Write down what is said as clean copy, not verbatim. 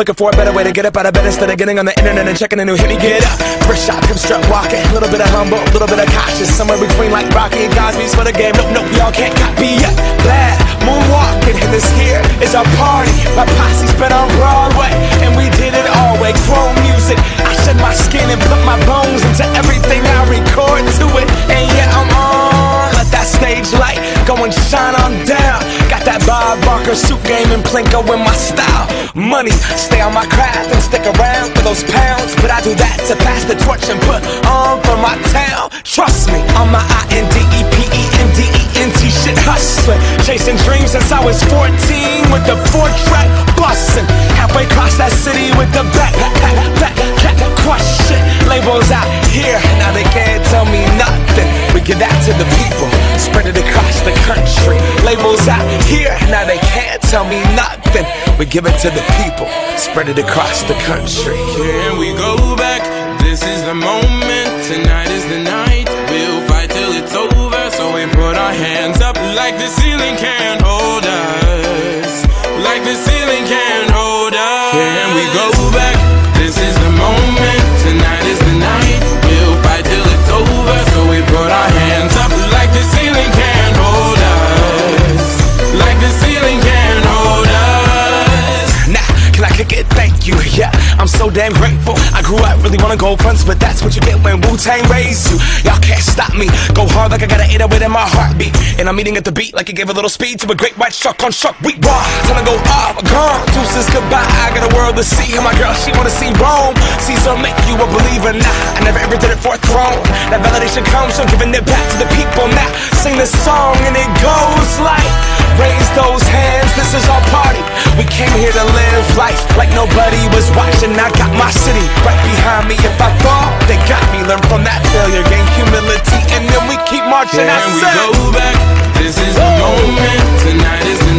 Looking for a better way to get up out of bed instead of getting on the internet and checking a new hit. Me get up, first shot, hip strut walking. A little bit of humble, a little bit of cautious. Somewhere between like Rocky and Cosby's for the game. Nope, y'all can't copy yet. Bad moonwalking, and this here is our party. My posse's been on Broadway, and we did it all way. Chrome music, I shed my skin and put my bones into everything I record to it. And yeah, I'm on. Let that stage light go and shine on down. Got that Bob Barker suit game and Plinko in my style. Money, stay on my craft and stick around for those pounds. But I do that to pass the torch and put on for my town. Trust me, I'm my INDEPENDENT shit hustling. Chasing dreams since I was 14 with the 4-track bustin'. Halfway across that city with the back crush shit. Labels out here, now they can't tell me nothing. We give that to the people, spread it across the country. Labels out here, now they can't tell me nothing. We give it to the people, spread it across the country. Here we go back, this is the moment. Tonight is the night, we'll fight till it's over. So we put our hands up like the ceiling can't hold us. Like the ceiling can't hold us. Here we go back, this is the moment. Tonight is the night, we'll fight till it's over. So we put our hands up like the ceiling can't hold us. Like the ceiling can't hold us. Nah, can I kick it? Thank you, yeah, I'm so damn grateful. I grew up really wanna go fronts, but that's what you get when Wu-Tang raised you. Y'all can't stop me, go hard like I got an 808 in my heartbeat. And I'm eating at the beat like it gave a little speed to a great white shark on Shark Week. Raw, time to go off, gone, deuces goodbye. I got a world to see, and my girl, she wanna see Rome. Caesar make you a believer, nah, I never ever did it for a throne. That validation comes from giving it back to the people. Now, sing this song and it goes like, raise those hands, this is our party. We came here to live life like nobody was watching. I got my city right behind me. If I fall, they got me. Learn from that failure, gain humility, and then we keep marching. And we go back, this is the moment. Tonight is the